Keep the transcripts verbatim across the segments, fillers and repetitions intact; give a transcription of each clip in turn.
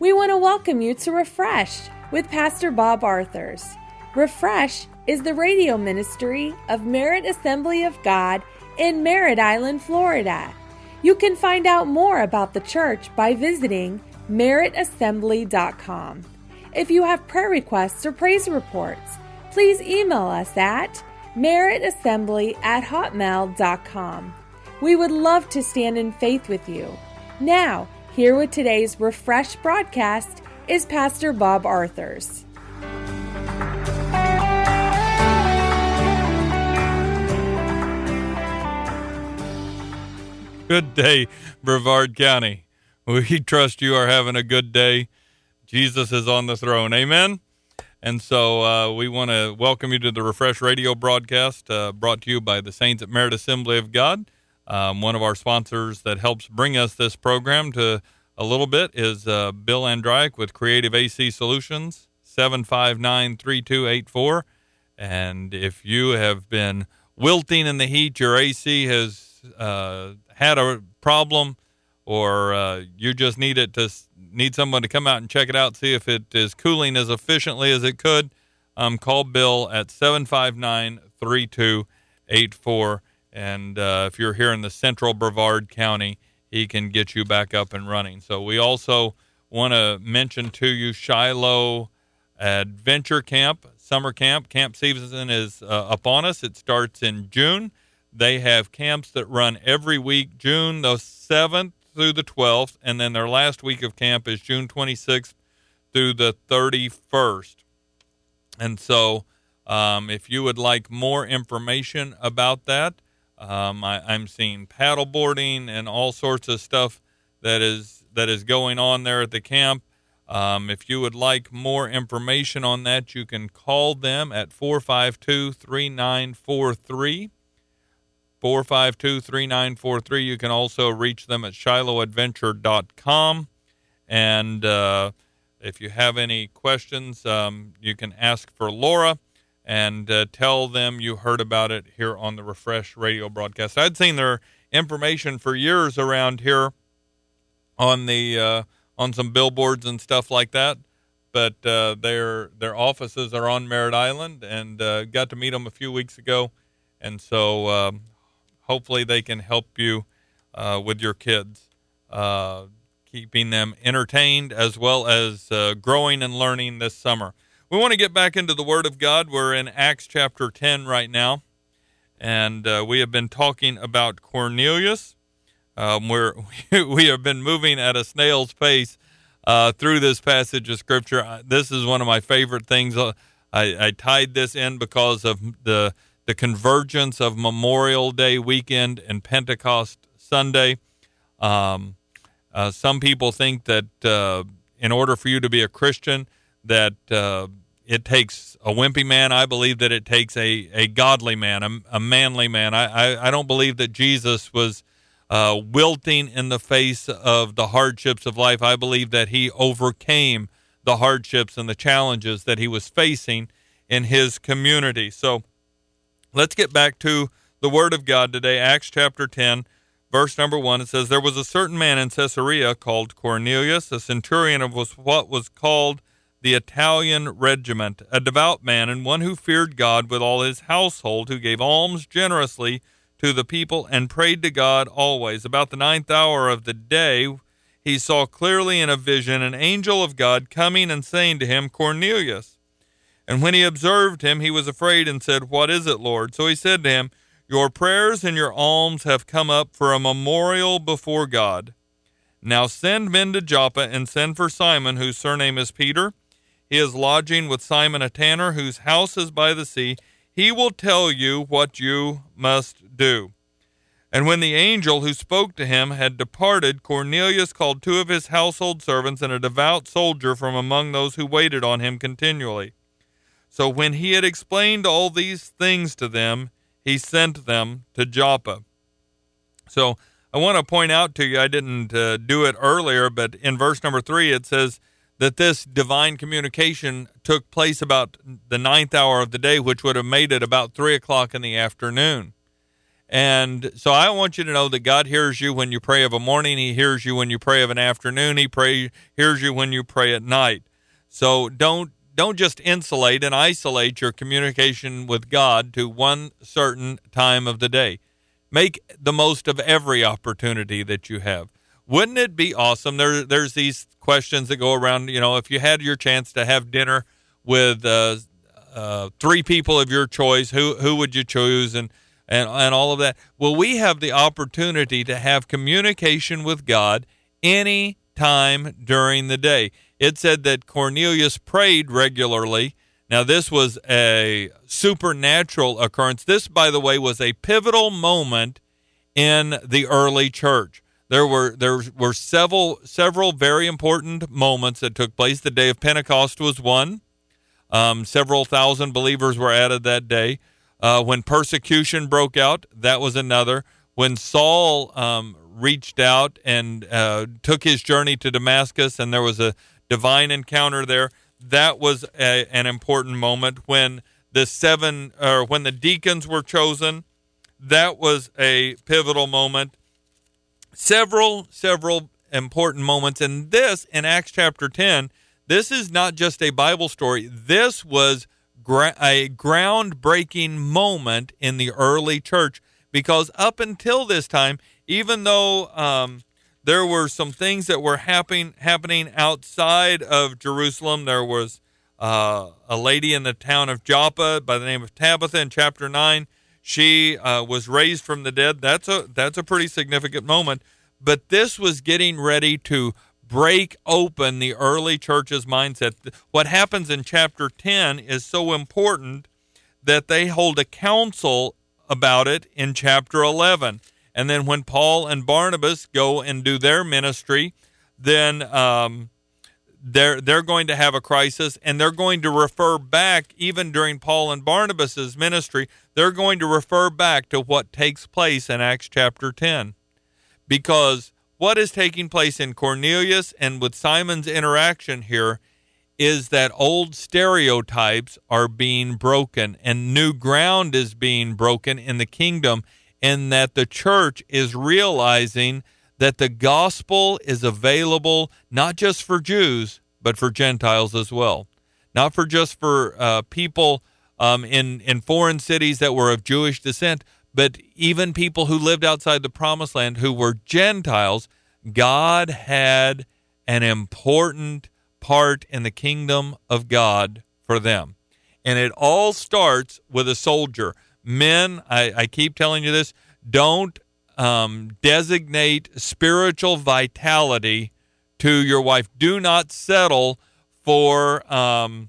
We want to welcome you to Refresh with Pastor Bob Arthurs. Refresh is the radio ministry of Merritt Assembly of God in Merritt Island, Florida. You can find out more about the church by visiting merritt assembly dot com. If you have prayer requests or praise reports, please email us at merritt assembly at hotmail dot com. We would love to stand in faith with you. Now, here with today's Refresh broadcast is Pastor Bob Arthurs. Good day, Brevard County. We trust you are having a good day. Jesus is on the throne. Amen. And so uh, we want to welcome you to the Refresh radio broadcast uh, brought to you by the Saints at Merritt Assembly of God. Um, one of our sponsors that helps bring us this program to a little bit is uh, Bill Andreyek with Creative A C Solutions, seven five nine, three two eight four. And if you have been wilting in the heat, your A C has uh, had a problem, or uh, you just need it to need someone to come out and check it out, see if it is cooling as efficiently as it could, um, call Bill at seven five nine, three two eight four. And uh, if you're here in the central Brevard County, he can get you back up and running. So we also want to mention to you Shiloh Adventure Camp, summer camp. Camp season is uh, upon us. It starts in June. They have camps that run every week, June the seventh through the twelfth, and then their last week of camp is June twenty-sixth through the thirty-first. And so um, if you would like more information about that, Um, I, I'm seeing paddleboarding and all sorts of stuff that is that is going on there at the camp. Um, if you would like more information on that, you can call them at four five two, three nine four three. four five two, three nine four three. You can also reach them at shiloh adventure dot com. And uh, if you have any questions, um, you can ask for Laura. And uh, tell them you heard about it here on the Refresh radio broadcast. I'd seen their information for years around here on the uh, on some billboards and stuff like that, but uh, their their offices are on Merritt Island, and uh, got to meet them a few weeks ago, and so um, hopefully they can help you uh, with your kids, uh, keeping them entertained as well as uh, growing and learning this summer. We want to get back into the Word of God. We're in Acts chapter ten right now, and uh, we have been talking about Cornelius. Um, we're, we have been moving at a snail's pace uh, through this passage of Scripture. This is one of my favorite things. Uh, I, I tied this in because of the, the convergence of Memorial Day weekend and Pentecost Sunday. Um, uh, some people think that uh, in order for you to be a Christian, that uh, it takes a wimpy man. I believe that it takes a, a godly man, a, a manly man. I, I, I don't believe that Jesus was uh, wilting in the face of the hardships of life. I believe that he overcame the hardships and the challenges that he was facing in his community. So let's get back to the Word of God today. Acts chapter ten, verse number one. It says, "There was a certain man in Caesarea called Cornelius, a centurion of what was called the Italian regiment, a devout man and one who feared God with all his household, who gave alms generously to the people and prayed to God always. About the ninth hour of the day, he saw clearly in a vision an angel of God coming and saying to him, 'Cornelius.' And when he observed him, he was afraid and said, 'What is it, Lord?' So he said to him, 'Your prayers and your alms have come up for a memorial before God. Now send men to Joppa and send for Simon, whose surname is Peter. He is lodging with Simon a tanner, whose house is by the sea. He will tell you what you must do.' And when the angel who spoke to him had departed, Cornelius called two of his household servants and a devout soldier from among those who waited on him continually. So when he had explained all these things to them, he sent them to Joppa." So I want to point out to you, I didn't uh, do it earlier, but in verse number three, it says that this divine communication took place about the ninth hour of the day, which would have made it about three o'clock in the afternoon. And so I want you to know that God hears you when you pray of a morning. He hears you when you pray of an afternoon. He pray, hears you when you pray at night. So don't don't just insulate and isolate your communication with God to one certain time of the day. Make the most of every opportunity that you have. Wouldn't it be awesome? There, there's these questions that go around, you know, if you had your chance to have dinner with uh, uh, three people of your choice, who who would you choose, and, and, and all of that. Well, we have the opportunity to have communication with God any time during the day. It said that Cornelius prayed regularly. Now, this was a supernatural occurrence. This, by the way, was a pivotal moment in the early church. There were there were several several very important moments that took place. The day of Pentecost was one. Um, several thousand believers were added that day. Uh, when persecution broke out, that was another. When Saul um, reached out and uh, took his journey to Damascus, and there was a divine encounter there, that was a, an important moment. When the seven, or when the deacons were chosen, that was a pivotal moment. Several, several important moments. And this, in Acts chapter ten, this is not just a Bible story. This was gra- a groundbreaking moment in the early church, because up until this time, even though um, there were some things that were happen- happening outside of Jerusalem, there was uh, a lady in the town of Joppa by the name of Tabitha in chapter nine. She uh, was raised from the dead. That's a that's a pretty significant moment. But this was getting ready to break open the early church's mindset. What happens in chapter ten is so important that they hold a council about it in chapter eleven. And then when Paul and Barnabas go and do their ministry, then um, they're they're going to have a crisis, and they're going to refer back, even during Paul and Barnabas's ministry, they're going to refer back to what takes place in Acts chapter ten. Because what is taking place in Cornelius and with Simon's interaction here is that old stereotypes are being broken, and new ground is being broken in the kingdom, and that the church is realizing that the gospel is available not just for Jews, but for Gentiles as well. Not for just for uh, people um, in, in foreign cities that were of Jewish descent, but even people who lived outside the promised land who were Gentiles. God had an important part in the kingdom of God for them. And it all starts with a soldier. Men, I, I keep telling you this, don't um, designate spiritual vitality to your wife. Do not settle for um,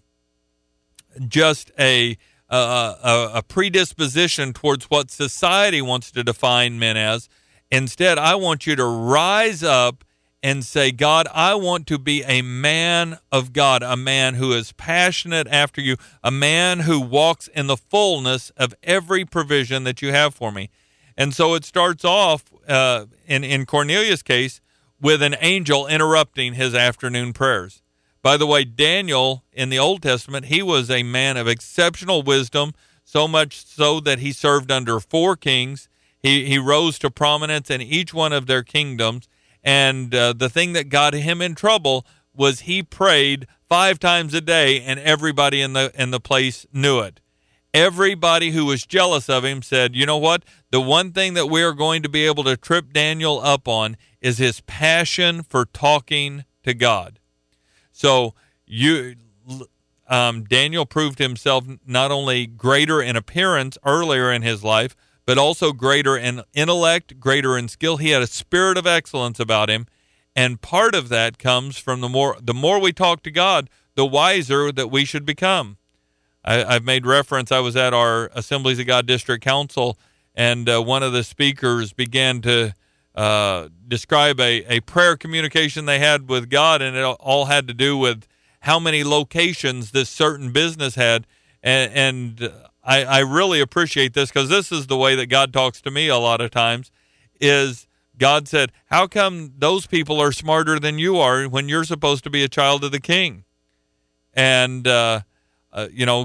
just a, a, a, a predisposition towards what society wants to define men as. Instead, I want you to rise up and say, God, I want to be a man of God, a man who is passionate after you, a man who walks in the fullness of every provision that you have for me. And so it starts off, uh, in, in Cornelius' case, with an angel interrupting his afternoon prayers. By the way, Daniel, in the Old Testament, he was a man of exceptional wisdom, so much so that he served under four kings. He, he rose to prominence in each one of their kingdoms. And uh, the thing that got him in trouble was he prayed five times a day, and everybody in the in the place knew it. Everybody who was jealous of him said, you know what? The one thing that we are going to be able to trip Daniel up on is his passion for talking to God. So you, um, Daniel proved himself not only greater in appearance earlier in his life, but also greater in intellect, greater in skill. He had a spirit of excellence about him, and part of that comes from the more the more we talk to God, the wiser that we should become. I, I've made reference, I was at our Assemblies of God District Council, and uh, one of the speakers began to uh, describe a, a prayer communication they had with God, and it all had to do with how many locations this certain business had, and, and I, I really appreciate this, because this is the way that God talks to me a lot of times, is God said, how come those people are smarter than you are when you're supposed to be a child of the King? And, uh, uh, you know,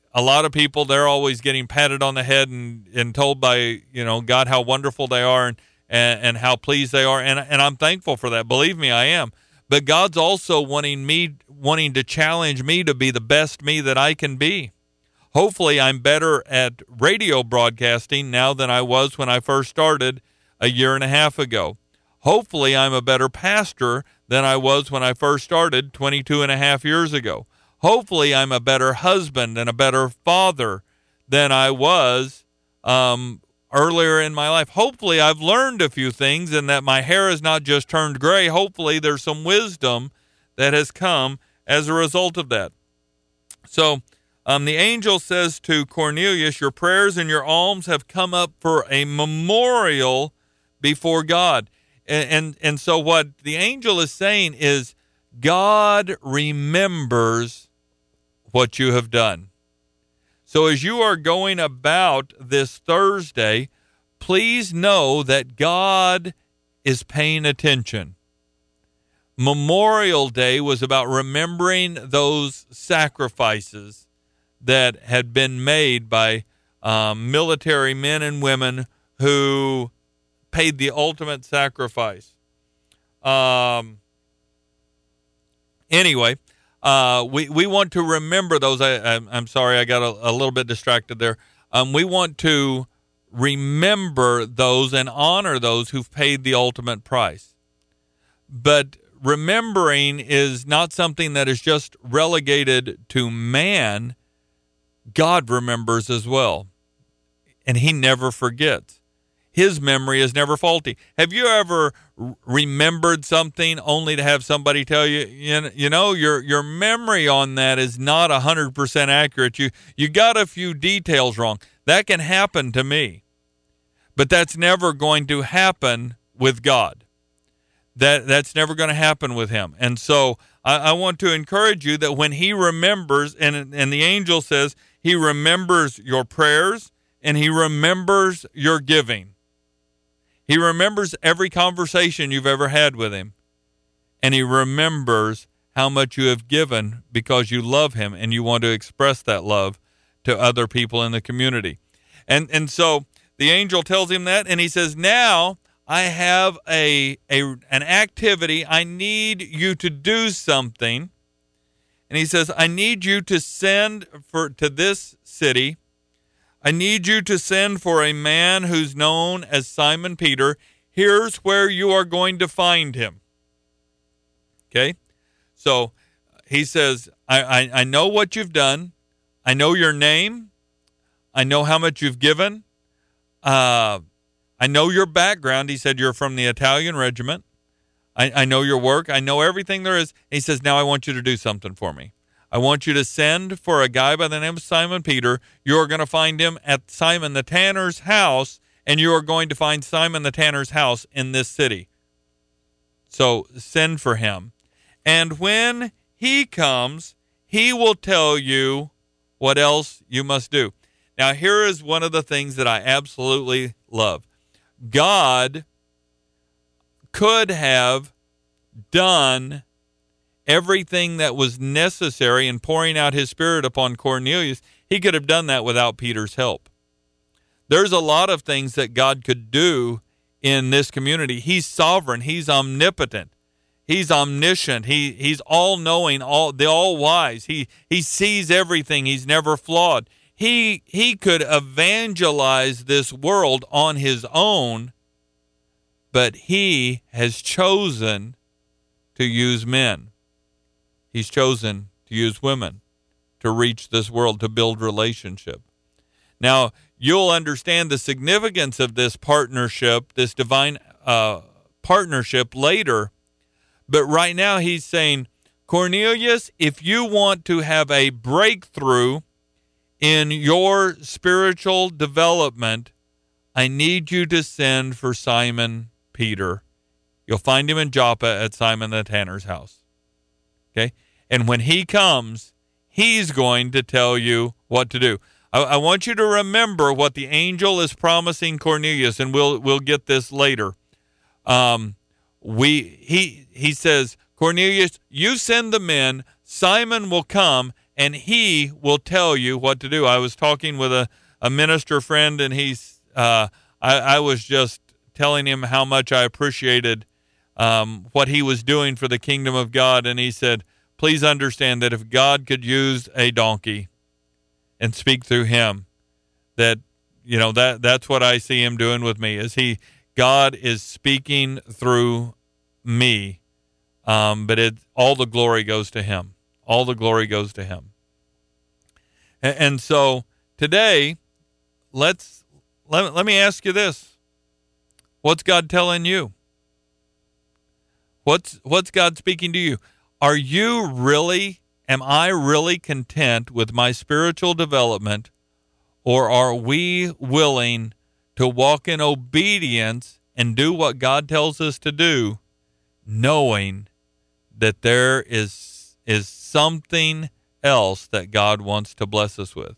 a lot of people, they're always getting patted on the head and, and told by, you know, God how wonderful they are and, and, and how pleased they are. And, and I'm thankful for that. Believe me, I am. But God's also wanting me, wanting to challenge me to be the best me that I can be. Hopefully I'm better at radio broadcasting now than I was when I first started a year and a half ago. Hopefully I'm a better pastor than I was when I first started twenty-two and a half years ago. Hopefully I'm a better husband and a better father than I was um, earlier in my life. Hopefully I've learned a few things and that my hair has not just turned gray. Hopefully there's some wisdom that has come as a result of that. So um, the angel says to Cornelius, your prayers and your alms have come up for a memorial before God. And, and, and so what the angel is saying is God remembers what you have done. So as you are going about this Thursday, please know that God is paying attention. Memorial Day was about remembering those sacrifices that had been made by um, military men and women who paid the ultimate sacrifice. Um, anyway, Uh, we, we want to remember those. I, I, I'm sorry, I got a, a little bit distracted there. Um, we want to remember those and honor those who've paid the ultimate price. But remembering is not something that is just relegated to man. God remembers as well, and he never forgets. His memory is never faulty. Have you ever remembered something only to have somebody tell you, you know, your your memory on that is not one hundred percent accurate. You you got a few details wrong. That can happen to me. But that's never going to happen with God. That that's never going to happen with him. And so I, I want to encourage you that when he remembers, and and the angel says he remembers your prayers and he remembers your giving. He remembers every conversation you've ever had with him. And he remembers how much you have given because you love him and you want to express that love to other people in the community. And and so the angel tells him that, and he says, now I have a, a an activity. I need you to do something. And he says, I need you to send for to this city. I need you to send for a man who's known as Simon Peter. Here's where you are going to find him. Okay? So he says, I, I, I know what you've done. I know your name. I know how much you've given. Uh, I know your background. He said you're from the Italian regiment. I, I know your work. I know everything there is. He says, now I want you to do something for me. I want you to send for a guy by the name of Simon Peter. You are going to find him at Simon the tanner's house, and you are going to find Simon the tanner's house in this city. So send for him. And when he comes, he will tell you what else you must do. Now, here is one of the things that I absolutely love. God could have done everything that was necessary in pouring out his Spirit upon Cornelius. He could have done that without Peter's help. There's a lot of things that God could do in this community. He's sovereign. He's omnipotent. He's omniscient. He he's all-knowing, all the all-wise. He he sees everything. He's never flawed. He he could evangelize this world on his own, but he has chosen to use men. He's chosen to use women to reach this world, to build relationship. Now, you'll understand the significance of this partnership, this divine uh, partnership later. But right now he's saying, Cornelius, if you want to have a breakthrough in your spiritual development, I need you to send for Simon Peter. You'll find him in Joppa at Simon the tanner's house. Okay? And when he comes, he's going to tell you what to do. I, I want you to remember what the angel is promising Cornelius, and we'll we'll get this later. Um, we he he says, Cornelius, you send the men. Simon will come, and he will tell you what to do. I was talking with a, a minister friend, and he's uh, I, I was just telling him how much I appreciated um, what he was doing for the kingdom of God, and he said, please understand that if God could use a donkey and speak through him, that, you know, that that's what I see him doing with me, is he, God is speaking through me, um, but it, all the glory goes to him. All the glory goes to him. And, and so today, let's, let, let me ask you this. What's God telling you? What's, what's God speaking to you? Are you really, am I really content with my spiritual development, or are we willing to walk in obedience and do what God tells us to do, knowing that there is, is something else that God wants to bless us with?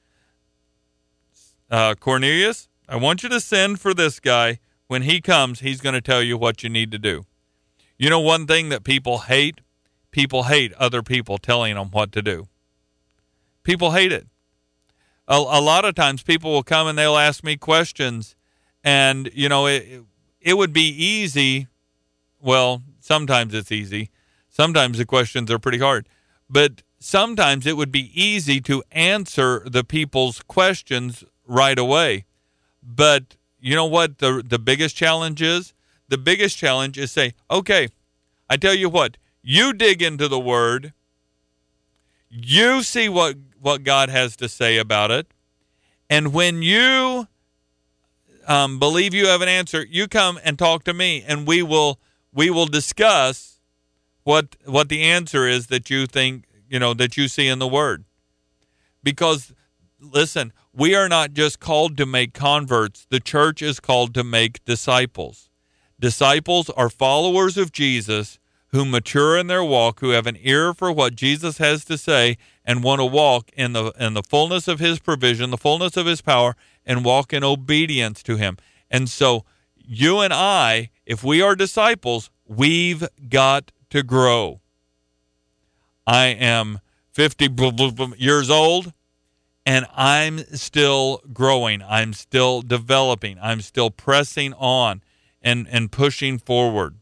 Uh, Cornelius, I want you to send for this guy. When he comes, he's going to tell you what you need to do. You know, one thing that people hate? People hate other people telling them what to do. People hate it. A, a lot of times people will come and they'll ask me questions, and, you know, it, it would be easy. Well, sometimes it's easy. Sometimes the questions are pretty hard. But sometimes it would be easy to answer the people's questions right away. But you know what the the biggest challenge is? The biggest challenge is say, okay, I tell you what, you dig into the Word, you see what, what God has to say about it, and when you um, believe you have an answer, you come and talk to me, and we will we will discuss what what the answer is that you think, you know, that you see in the Word. Because, listen, we are not just called to make converts. The church is called to make disciples. Disciples are followers of Jesus who mature in their walk, who have an ear for what Jesus has to say, and want to walk in the in the fullness of his provision, the fullness of his power, and walk in obedience to him. And so you and I, if we are disciples, we've got to grow. I am fifty years old, and I'm still growing. I'm still developing. I'm still pressing on and, and pushing forward.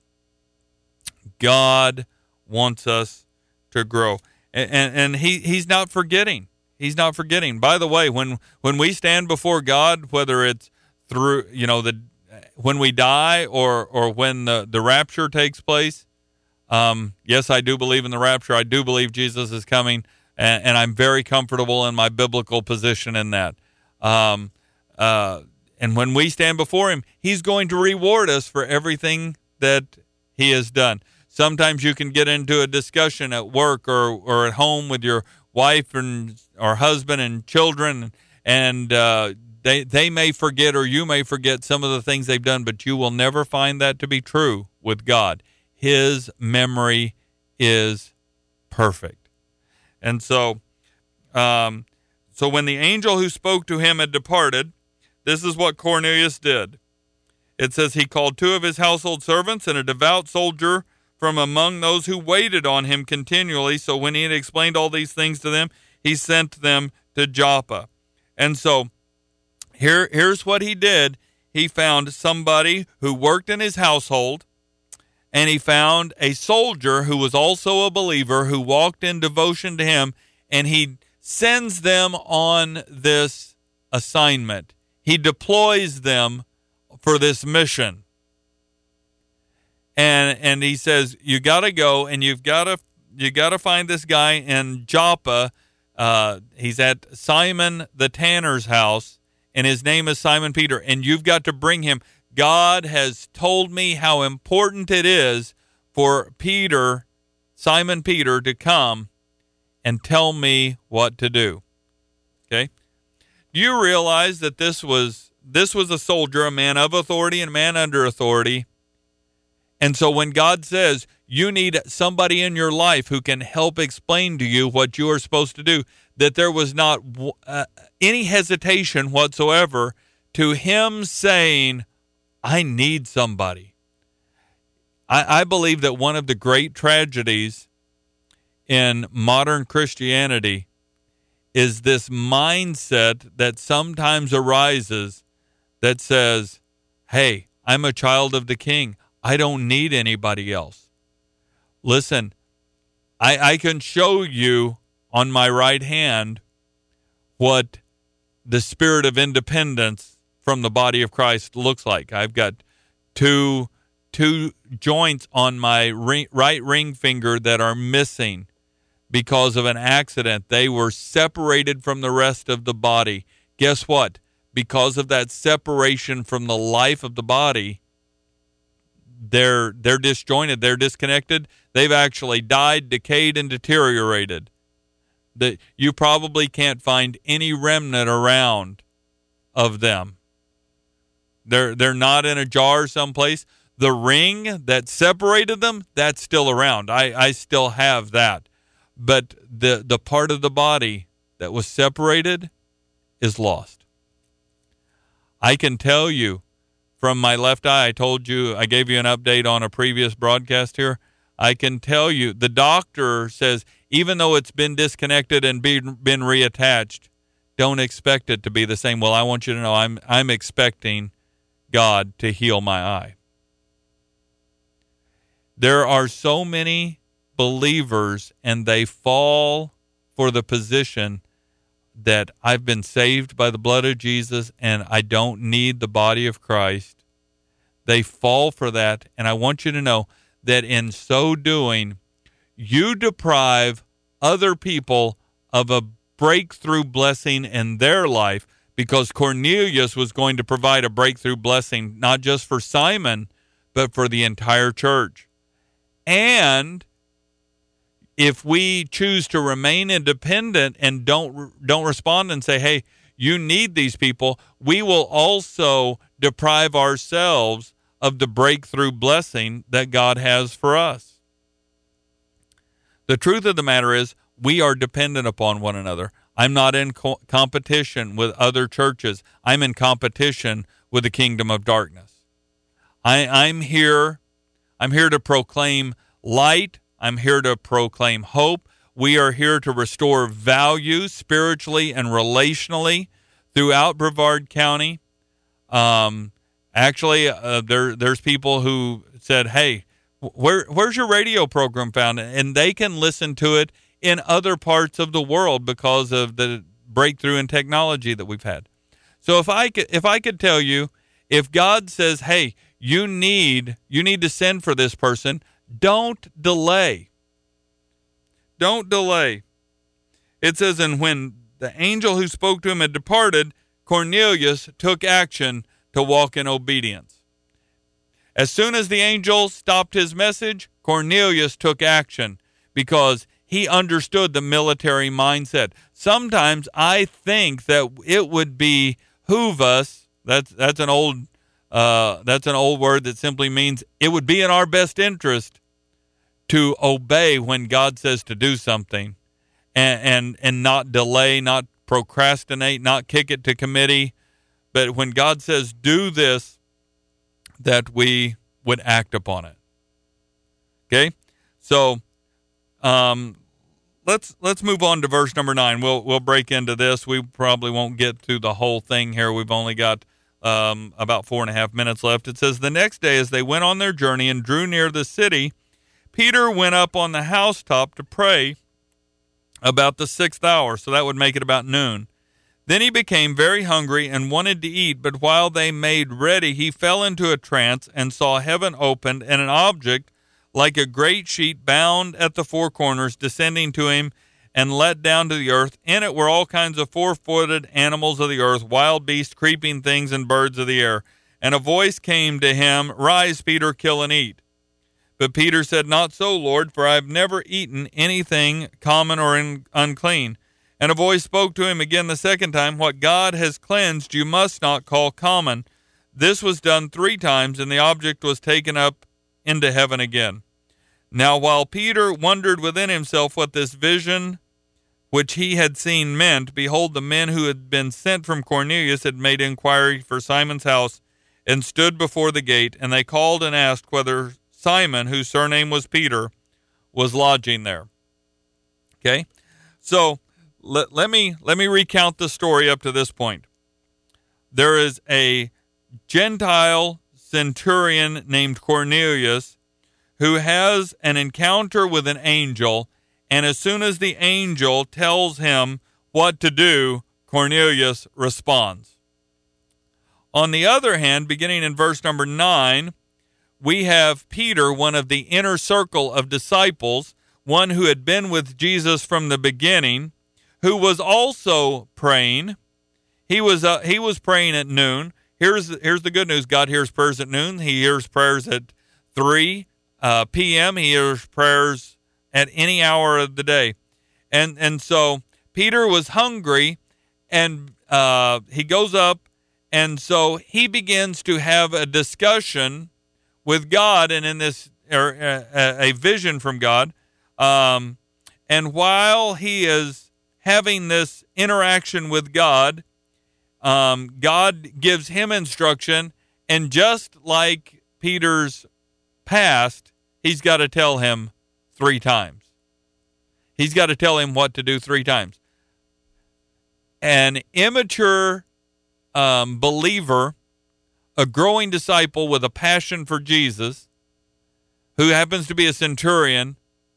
God wants us to grow. And, and, and he, he's not forgetting. He's not forgetting. By the way, when, when we stand before God, whether it's through, you know, the when we die or, or when the, the rapture takes place, um, yes, I do believe in the rapture. I do believe Jesus is coming. And, and I'm very comfortable in my biblical position in that. Um, uh, and when we stand before him, he's going to reward us for everything that he has done. Sometimes you can get into a discussion at work or, or at home with your wife and or husband and children, and uh, they they may forget, or you may forget, some of the things they've done, but you will never find that to be true with God. His memory is perfect. And so, um, so when the angel who spoke to him had departed, this is what Cornelius did. It says he called two of his household servants and a devout soldier from among those who waited on him continually. So when he had explained all these things to them, he sent them to Joppa. And so here, here's what he did. He found somebody who worked in his household, and he found a soldier who was also a believer who walked in devotion to him, and he sends them on this assignment. He deploys them for this mission. And and he says, you got to go, and you've got to you got to find this guy in Joppa. Uh, he's at Simon the tanner's house, and his name is Simon Peter, and you've got to bring him. God has told me how important it is for Peter, Simon Peter, to come and tell me what to do. Okay? Do you realize that this was this was a soldier, a man of authority and a man under authority? And so when God says you need somebody in your life who can help explain to you what you are supposed to do, that there was not uh, any hesitation whatsoever to him saying, I need somebody. I, I believe that one of the great tragedies in modern Christianity is this mindset that sometimes arises that says, hey, I'm a child of the King. I don't need anybody else. Listen, I, I can show you on my right hand what the spirit of independence from the body of Christ looks like. I've got two two joints on my ring, right ring finger that are missing because of an accident. They were separated from the rest of the body. Guess what? Because of that separation from the life of the body, they're they're disjointed, they're disconnected. They've actually died, decayed, and deteriorated. That you probably can't find any remnant around of them. They're they're not in a jar someplace. The ring that separated them, that's still around. I, I still have that. But the the part of the body that was separated is lost. I can tell you from my left eye, I told you, I gave you an update on a previous broadcast here. I can tell you, the doctor says, even though it's been disconnected and been, been reattached, don't expect it to be the same. Well, I want you to know I'm I'm expecting God to heal my eye. There are so many believers, and they fall for the position that I've been saved by the blood of Jesus and I don't need the body of Christ. They fall for that, and I want you to know that in so doing, you deprive other people of a breakthrough blessing in their life, because Cornelius was going to provide a breakthrough blessing, not just for Simon, but for the entire church. And if we choose to remain independent and don't don't respond and say, hey, you need these people, we will also deprive ourselves of the breakthrough blessing that God has for us. The truth of the matter is, we are dependent upon one another. I'm not in co- competition with other churches. I'm in competition with the kingdom of darkness. I, I'm here. I'm here to proclaim light. I'm here to proclaim hope. We are here to restore value spiritually and relationally throughout Brevard County. Um, actually, uh, there there's people who said, hey, where where's your radio program found? And they can listen to it in other parts of the world because of the breakthrough in technology that we've had. So if I could, if I could tell you, if God says, hey, you need you need to send for this person, don't delay. Don't delay. It says, and when the angel who spoke to him had departed, Cornelius took action to walk in obedience. As soon as the angel stopped his message, Cornelius took action because he understood the military mindset. Sometimes I think that it would behoove us, that's that's an old uh, that's an old word that simply means it would be in our best interest to obey when God says to do something, and, and and not delay, not procrastinate, not kick it to committee. But when God says do this, that we would act upon it. Okay? So um, let's let's move on to verse number nine. We'll we'll break into this. We probably won't get through the whole thing here. We've only got um, about four and a half minutes left. It says, the next day as they went on their journey and drew near the city, Peter went up on the housetop to pray about the sixth hour, so that would make it about noon. Then he became very hungry and wanted to eat, but while they made ready, he fell into a trance and saw heaven opened and an object like a great sheet bound at the four corners descending to him and let down to the earth. In it were all kinds of four-footed animals of the earth, wild beasts, creeping things, and birds of the air. And a voice came to him, rise, Peter, kill and eat. But Peter said, not so, Lord, for I have never eaten anything common or in, unclean. And a voice spoke to him again the second time, what God has cleansed you must not call common. This was done three times, and the object was taken up into heaven again. Now while Peter wondered within himself what this vision which he had seen meant, behold, the men who had been sent from Cornelius had made inquiry for Simon's house and stood before the gate, and they called and asked whether Simon, whose surname was Peter, was lodging there. Okay, so let, let me let me recount the story up to this point. There is a Gentile centurion named Cornelius who has an encounter with an angel, and as soon as the angel tells him what to do, Cornelius responds. On the other hand, beginning in verse number nine, we have Peter, one of the inner circle of disciples, one who had been with Jesus from the beginning, who was also praying. He was uh, he was praying at noon. Here's here's the good news: God hears prayers at noon. He hears prayers at three uh, p.m. He hears prayers at any hour of the day, and and so Peter was hungry, and uh, he goes up, and so he begins to have a discussion with God, and in this or a, a vision from God. Um, and while he is having this interaction with God, um, God gives him instruction, and just like Peter's past, he's got to tell him three times. He's got to tell him what to do three times. An immature um, believer, a growing disciple with a passion for Jesus, who happens to be a centurion,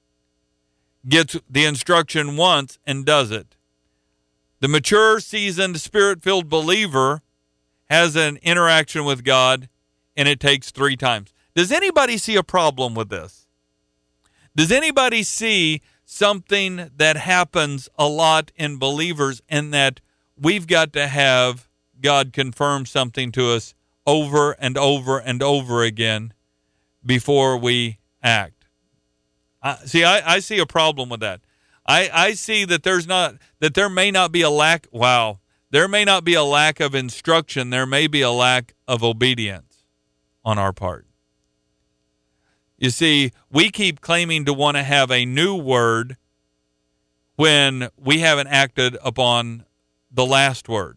gets the instruction once and does it. The mature, seasoned, spirit-filled believer has an interaction with God, and it takes three times. Does anybody see a problem with this? Does anybody see something that happens a lot in believers, in that we've got to have God confirm something to us over and over and over again before we act? Uh, see, I, I see a problem with that. I, I see that there's not that there may not be a lack. Wow, there may not be a lack of instruction. There may be a lack of obedience on our part. You see, we keep claiming to want to have a new word when we haven't acted upon the last word.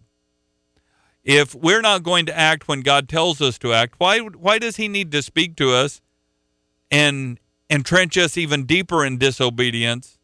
If we're not going to act when God tells us to act, why why does he need to speak to us and entrench us even deeper in disobedience?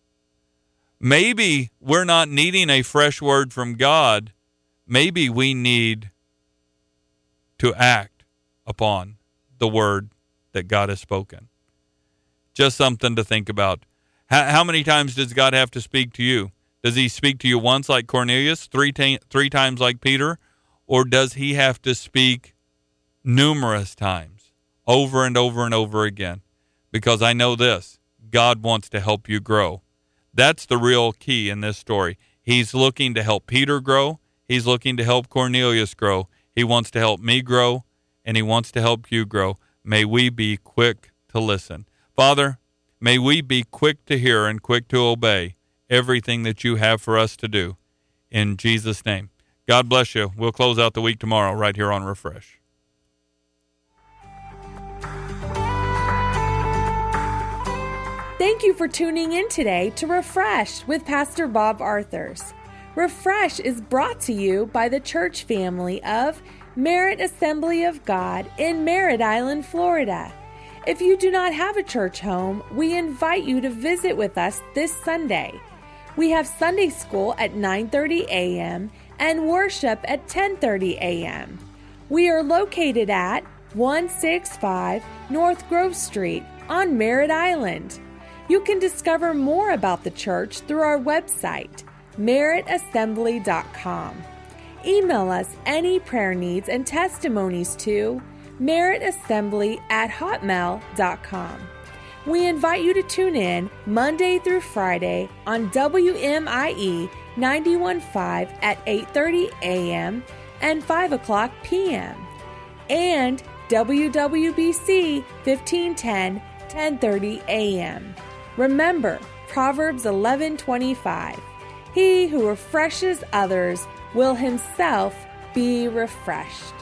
Maybe we're not needing a fresh word from God. Maybe we need to act upon the word that God has spoken. Just something to think about. How, how many times does God have to speak to you? Does he speak to you once like Cornelius, three, ta- three times like Peter? Or does he have to speak numerous times, over and over and over again? Because I know this, God wants to help you grow. That's the real key in this story. He's looking to help Peter grow. He's looking to help Cornelius grow. He wants to help me grow, and he wants to help you grow. May we be quick to listen. Father, may we be quick to hear and quick to obey everything that you have for us to do. In Jesus' name. God bless you. We'll close out the week tomorrow right here on Refresh. Thank you for tuning in today to Refresh with Pastor Bob Arthurs. Refresh is brought to you by the church family of Merritt Assembly of God in Merritt Island, Florida. If you do not have a church home, we invite you to visit with us this Sunday. We have Sunday school at nine thirty a.m. and worship at ten thirty a.m. We are located at one sixty-five North Grove Street on Merritt Island. You can discover more about the church through our website, merritt assembly dot com. Email us any prayer needs and testimonies to merrittassembly at hotmail dot com. We invite you to tune in Monday through Friday on W M I E ninety-one point five at eight thirty a.m. and five o'clock p.m. and W W B C fifteen ten, ten thirty a.m. Remember Proverbs eleven twenty-five. He who refreshes others will himself be refreshed.